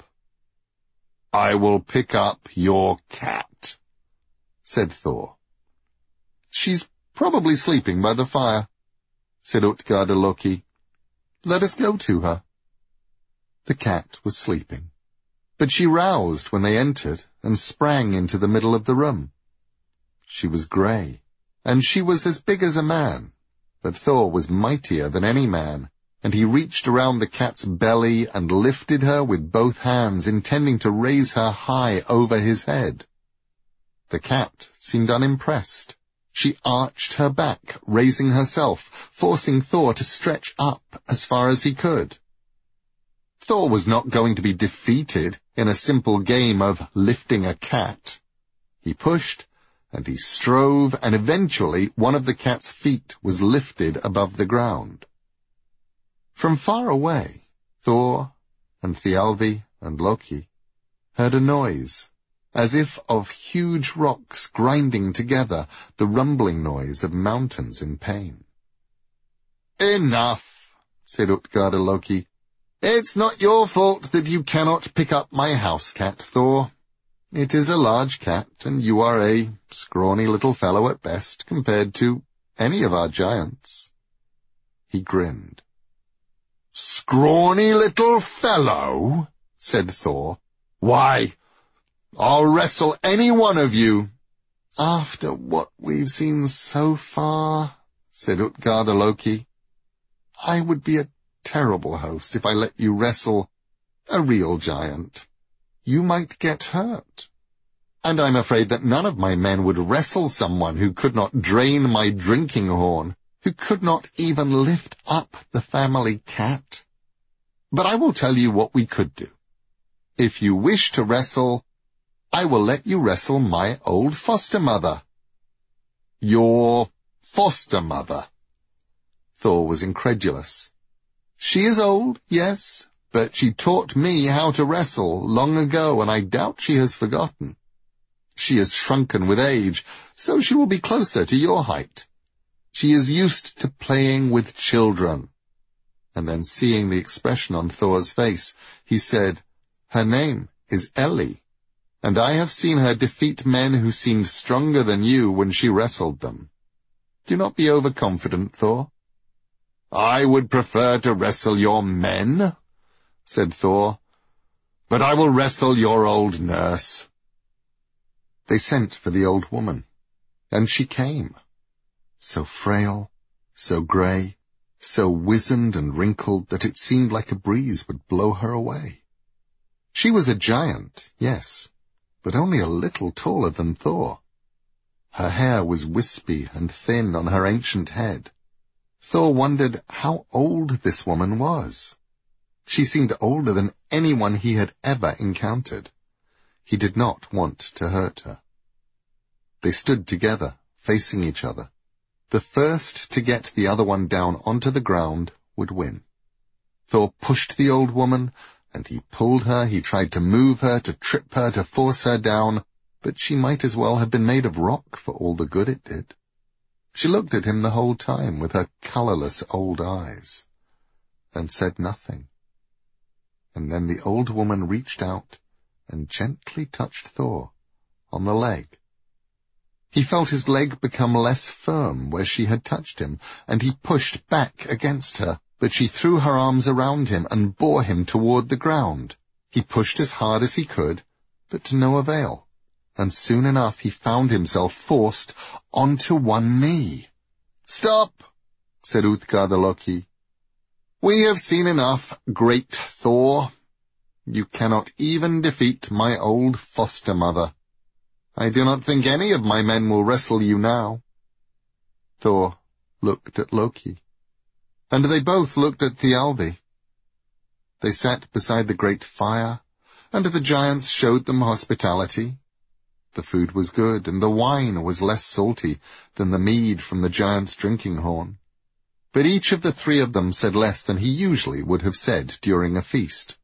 I will pick up your cat, said Thor. She's probably sleeping by the fire, said Utgard-Loki. Let us go to her. The cat was sleeping, but she roused when they entered and sprang into the middle of the room. She was grey, and she was as big as a man, but Thor was mightier than any man, and he reached around the cat's belly and lifted her with both hands, intending to raise her high over his head. The cat seemed unimpressed. She arched her back, raising herself, forcing Thor to stretch up as far as he could. Thor was not going to be defeated in a simple game of lifting a cat. He pushed, and he strove, and eventually one of the cat's feet was lifted above the ground. From far away, Thor and Thialvi and Loki heard a noise, as if of huge rocks grinding together, the rumbling noise of mountains in pain. Enough, said Utgard-Loki. "It's not your fault that you cannot pick up my house cat, Thor. It is a large cat, and you are a scrawny little fellow at best compared to any of our giants." He grinned. "Scrawny little fellow?" said Thor. "Why, I'll wrestle any one of you." "After what we've seen so far," said Utgarda-Loki, "I would be a terrible host if I let you wrestle a real giant. You might get hurt. And I'm afraid that none of my men would wrestle someone who could not drain my drinking horn, who could not even lift up the family cat. But I will tell you what we could do. If you wish to wrestle, I will let you wrestle my old foster mother." "Your foster mother?" Thor was incredulous. "She is old, yes, but she taught me how to wrestle long ago, and I doubt she has forgotten. She is shrunken with age, so she will be closer to your height. She is used to playing with children." And then, seeing the expression on Thor's face, he said, "Her name is Ellie, and I have seen her defeat men who seemed stronger than you when she wrestled them. Do not be overconfident, Thor." "I would prefer to wrestle your men," said Thor, "but I will wrestle your old nurse." They sent for the old woman, and she came. So frail, so grey, so wizened and wrinkled that it seemed like a breeze would blow her away. She was a giant, yes, but only a little taller than Thor. Her hair was wispy and thin on her ancient head. Thor wondered how old this woman was. She seemed older than anyone he had ever encountered. He did not want to hurt her. They stood together, facing each other. The first to get the other one down onto the ground would win. Thor pushed the old woman, and he pulled her, he tried to move her, to trip her, to force her down, but she might as well have been made of rock for all the good it did. She looked at him the whole time with her colourless old eyes, and said nothing. And then the old woman reached out and gently touched Thor on the leg. He felt his leg become less firm where she had touched him, and he pushed back against her, but she threw her arms around him and bore him toward the ground. He pushed as hard as he could, but to no avail, and soon enough he found himself forced onto one knee. "Stop," said Utgarda-Loki. "We have seen enough, great Thor. You cannot even defeat my old foster mother. I do not think any of my men will wrestle you now." Thor looked at Loki, and they both looked at Thialfi. They sat beside the great fire, and the giants showed them hospitality. The food was good, and the wine was less salty than the mead from the giant's drinking horn. But each of the three of them said less than he usually would have said during a feast.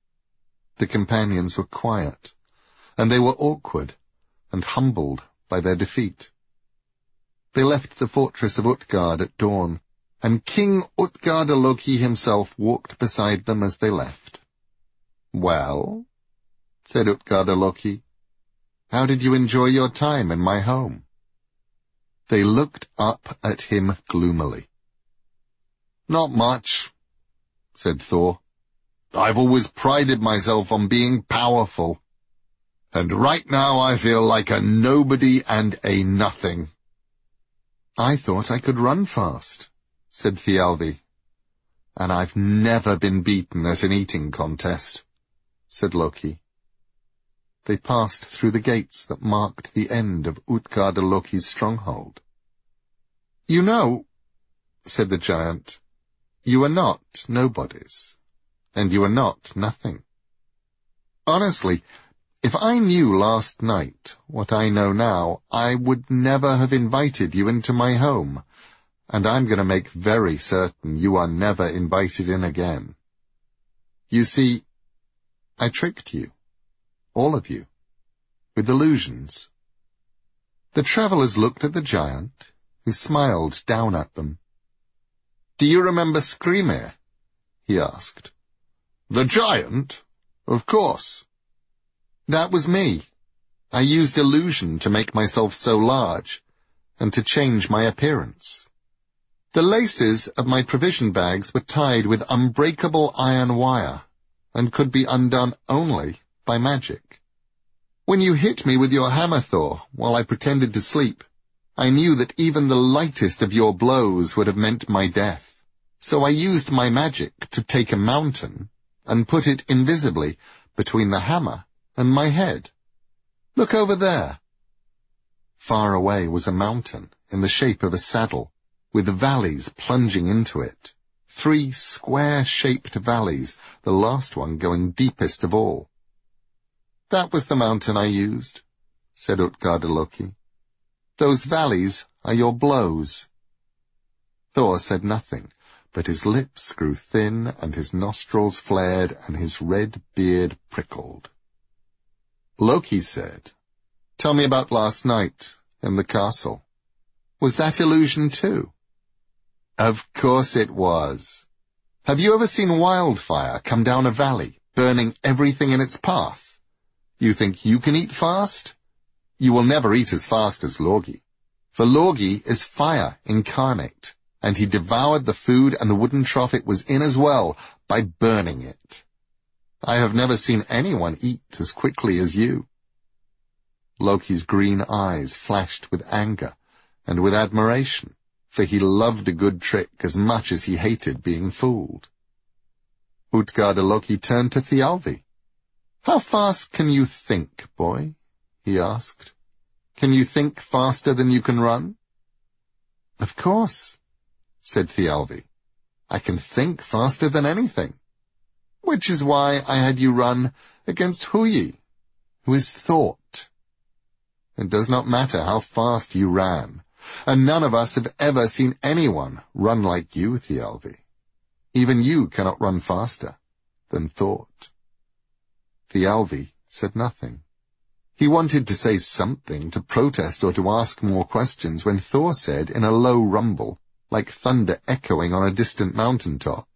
The companions were quiet, and they were awkward and humbled by their defeat. They left the fortress of Utgard at dawn, and King Utgarda-Loki himself walked beside them as they left. "Well," said Utgarda-Loki, "how did you enjoy your time in my home?" They looked up at him gloomily. "Not much," said Thor. "I've always prided myself on being powerful, and right now I feel like a nobody and a nothing." "I thought I could run fast," said Thialfi. "And I've never been beaten at an eating contest," said Loki. They passed through the gates that marked the end of Utgarda-Loki's stronghold. "You know," said the giant, "you are not nobodies, and you are not nothing. Honestly, if I knew last night what I know now, I would never have invited you into my home, and I'm going to make very certain you are never invited in again. You see, I tricked you, all of you, with illusions." The travellers looked at the giant, who smiled down at them. "Do you remember Skrymir?" he asked. The giant? Of course. That was me. I used illusion to make myself so large, and to change my appearance. The laces of my provision bags were tied with unbreakable iron wire, and could be undone only by magic. When you hit me with your hammer, Thor, while I pretended to sleep, I knew that even the lightest of your blows would have meant my death. So I used my magic to take a mountain and put it invisibly between the hammer and my head. Look over there. Far away was a mountain in the shape of a saddle, with valleys plunging into it. Three square-shaped valleys, the last one going deepest of all. That was the mountain I used, said Utgarda-Loki. Those valleys are your blows. Thor said nothing, but his lips grew thin and his nostrils flared and his red beard prickled. Loki said, Tell me about last night in the castle. Was that illusion too? Of course it was. Have you ever seen wildfire come down a valley, burning everything in its path? You think you can eat fast? You will never eat as fast as Logi. For Logi is fire incarnate, and he devoured the food and the wooden trough it was in as well by burning it. I have never seen anyone eat as quickly as you. Loki's green eyes flashed with anger and with admiration, for he loved a good trick as much as he hated being fooled. Utgarda-Loki turned to Thialfi. How fast can you think, boy? He asked. Can you think faster than you can run? Of course, said Thialfi. I can think faster than anything. Which is why I had you run against Huyi, who is thought. It does not matter how fast you ran, and none of us have ever seen anyone run like you, Thialfi. Even you cannot run faster than thought. Thialfi said nothing. He wanted to say something, to protest or to ask more questions, when Thor said in a low rumble, like thunder echoing on a distant mountain top,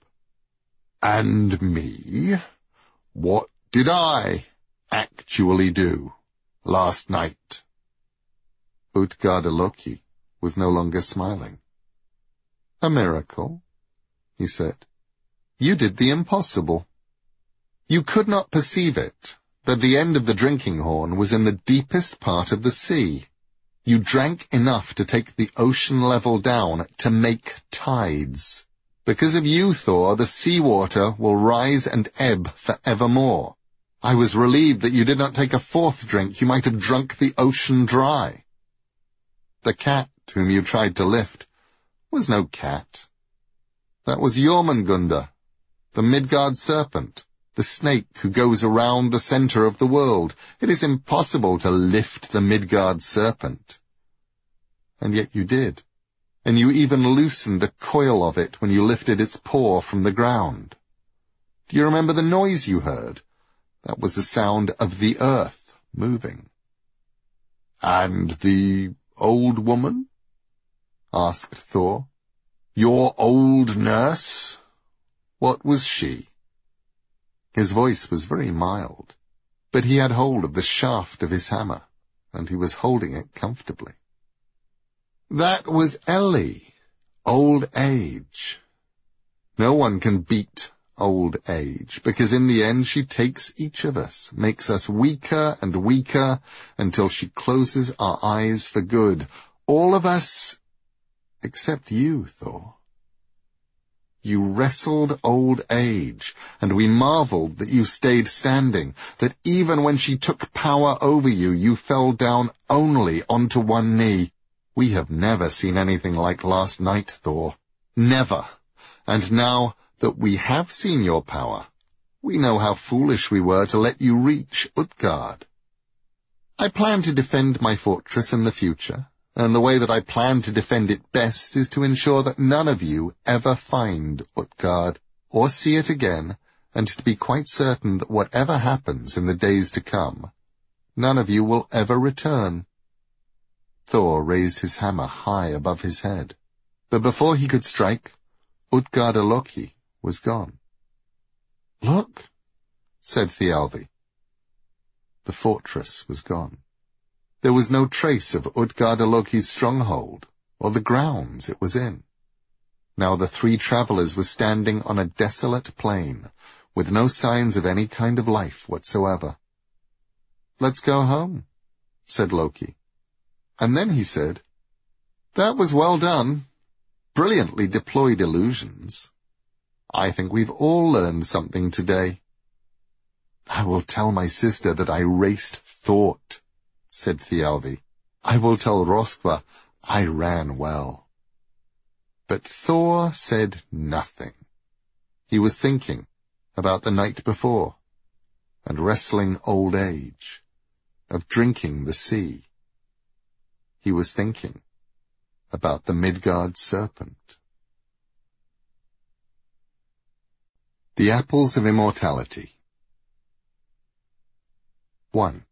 And me? What did I actually do last night? Utgarda-Loki was no longer smiling. A miracle, he said. You did the impossible. You could not perceive it, that the end of the drinking horn was in the deepest part of the sea. You drank enough to take the ocean level down, to make tides. Because of you, Thor, the seawater will rise and ebb forevermore. I was relieved that you did not take a fourth drink. You might have drunk the ocean dry. The cat whom you tried to lift was no cat. That was Jormungandr, the Midgard serpent, the snake who goes around the center of the world. It is impossible to lift the Midgard serpent. And yet you did, and you even loosened the coil of it when you lifted its paw from the ground. Do you remember the noise you heard? That was the sound of the earth moving. And the old woman? Asked Thor. Your old nurse? What was she? His voice was very mild, but he had hold of the shaft of his hammer, and he was holding it comfortably. That was Ellie, old age. No one can beat old age, because in the end she takes each of us, makes us weaker and weaker, until she closes our eyes for good. All of us, except you, Thor. You wrestled old age, and we marveled that you stayed standing, that even when she took power over you, you fell down only onto one knee. We have never seen anything like last night, Thor. Never. And now that we have seen your power, we know how foolish we were to let you reach Utgard. I plan to defend my fortress in the future, and the way that I plan to defend it best is to ensure that none of you ever find Utgard, or see it again, and to be quite certain that whatever happens in the days to come, none of you will ever return. Thor raised his hammer high above his head, but before he could strike, Utgarda-Loki was gone. "Look," said Thialfi. The fortress was gone. There was no trace of Utgardaloki's stronghold, or the grounds it was in. Now the three travellers were standing on a desolate plain, with no signs of any kind of life whatsoever. "Let's go home," said Loki. And then he said, "That was well done. Brilliantly deployed illusions. I think we've all learned something today." "I will tell my sister that I raced thought," said Thialfi. "I will tell Roskva I ran well." But Thor said nothing. He was thinking about the night before, and wrestling old age, of drinking the sea. He was thinking about the Midgard serpent. The Apples of Immortality. one.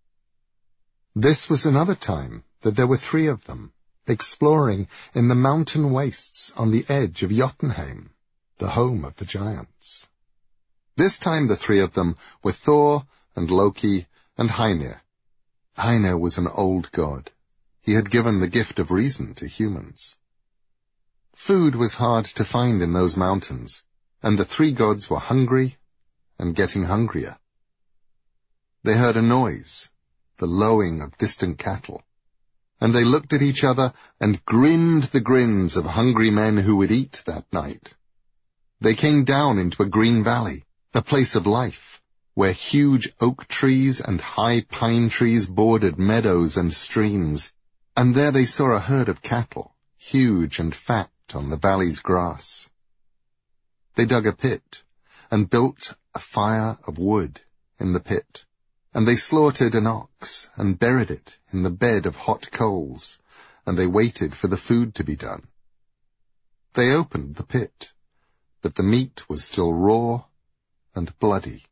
This was another time that there were three of them, exploring in the mountain wastes on the edge of Jotunheim, the home of the giants. This time the three of them were Thor and Loki and Hymir. Hymir was an old god. He had given the gift of reason to humans. Food was hard to find in those mountains, and the three gods were hungry and getting hungrier. They heard a noise, the lowing of distant cattle, and they looked at each other and grinned the grins of hungry men who would eat that night. They came down into a green valley, a place of life, where huge oak trees and high pine trees bordered meadows and streams, and there they saw a herd of cattle, huge and fat on the valley's grass. They dug a pit and built a fire of wood in the pit, and they slaughtered an ox and buried it in the bed of hot coals, and they waited for the food to be done. They opened the pit, but the meat was still raw and bloody.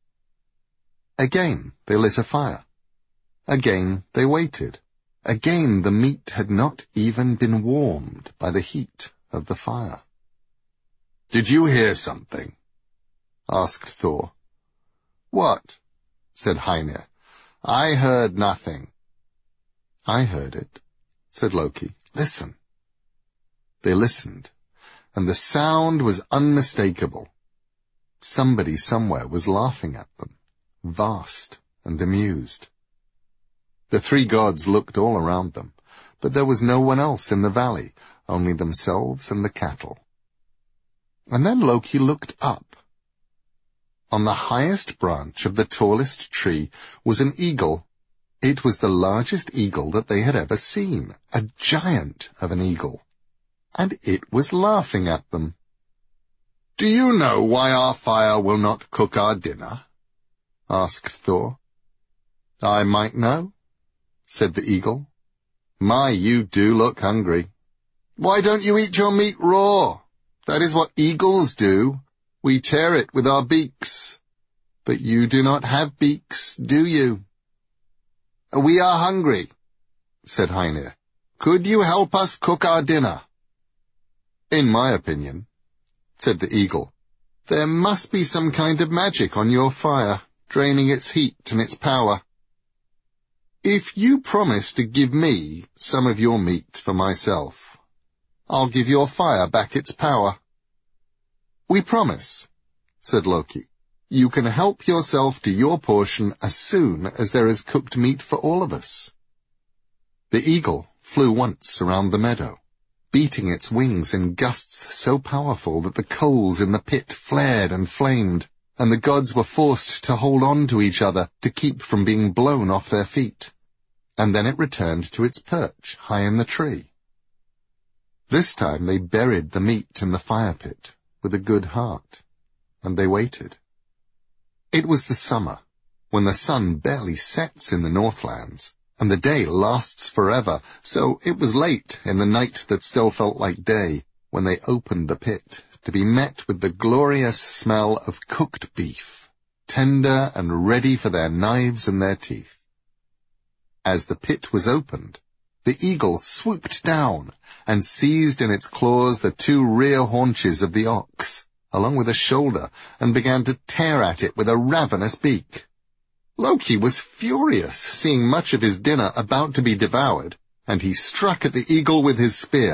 Again they lit a fire. Again they waited. Again the meat had not even been warmed by the heat of the fire. "Did you hear something?" asked Thor. "What?" said Hymir. "I heard nothing." "I heard it," said Loki. "Listen." They listened, and the sound was unmistakable. Somebody somewhere was laughing at them, vast and amused. The three gods looked all around them, but there was no one else in the valley, only themselves and the cattle. And then Loki looked up. On the highest branch of the tallest tree was an eagle. It was the largest eagle that they had ever seen, a giant of an eagle. And it was laughing at them. "Do you know why our fire will not cook our dinner?" asked Thor. "I might know," said the eagle. "My, you do look hungry. Why don't you eat your meat raw? That is what eagles do. We tear it with our beaks. But you do not have beaks, do you?" "We are hungry," said Hymir. "Could you help us cook our dinner?" "In my opinion," said the eagle, "there must be some kind of magic on your fire, draining its heat and its power. If you promise to give me some of your meat for myself, I'll give your fire back its power." "We promise," said Loki. "You can help yourself to your portion as soon as there is cooked meat for all of us." The eagle flew once around the meadow, beating its wings in gusts so powerful that the coals in the pit flared and flamed, and the gods were forced to hold on to each other to keep from being blown off their feet. And then it returned to its perch high in the tree. This time they buried the meat in the fire pit with a good heart, and they waited. It was the summer, when the sun barely sets in the Northlands, and the day lasts forever, so it was late in the night that still felt like day when they opened the pit to be met with the glorious smell of cooked beef, tender and ready for their knives and their teeth. As the pit was opened, the eagle swooped down and seized in its claws the two rear haunches of the ox, along with a shoulder, and began to tear at it with a ravenous beak. Loki was furious, seeing much of his dinner about to be devoured, and he struck at the eagle with his spear.